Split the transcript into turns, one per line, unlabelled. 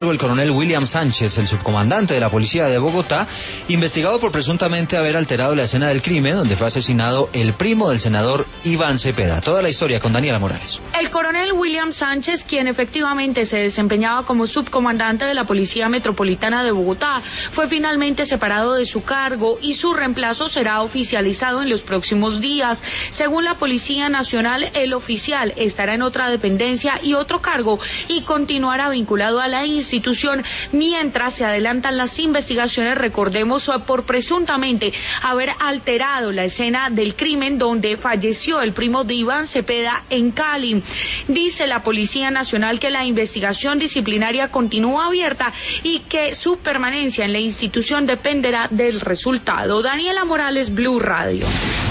El coronel William Sánchez, el subcomandante de la policía de Bogotá, investigado por presuntamente haber alterado la escena del crimen donde fue asesinado el primo del senador Iván Cepeda. Toda la historia con Daniela Morales.
El coronel William Sánchez, quien efectivamente se desempeñaba como subcomandante de la Policía Metropolitana de Bogotá, fue finalmente separado de su cargo y su reemplazo será oficializado en los próximos días. Según la Policía Nacional, el oficial estará en otra dependencia y otro cargo y continuará vinculado a la institución mientras se adelantan las investigaciones, recordemos, por presuntamente haber alterado la escena del crimen donde falleció el primo de Iván Cepeda en Cali. Dice la Policía Nacional que la investigación disciplinaria continúa abierta y que su permanencia en la institución dependerá del resultado. Daniela Morales, Blue Radio.